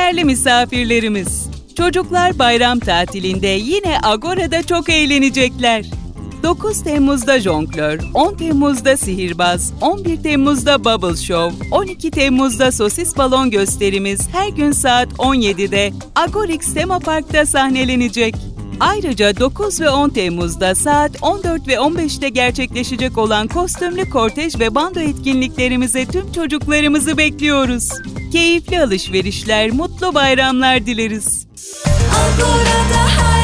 Değerli misafirlerimiz, çocuklar bayram tatilinde yine Agora'da çok eğlenecekler. 9 Temmuz'da jonglör, 10 Temmuz'da sihirbaz, 11 Temmuz'da bubble show, 12 Temmuz'da sosis balon gösterimiz her gün saat 17'de Agorix Tema Park'ta sahnelenecek. Ayrıca 9 ve 10 Temmuz'da saat 14 ve 15'te gerçekleşecek olan kostümlü kortej ve bando etkinliklerimize tüm çocuklarımızı bekliyoruz. Keyifli alışverişler, mutlu bayramlar dileriz. Agora'da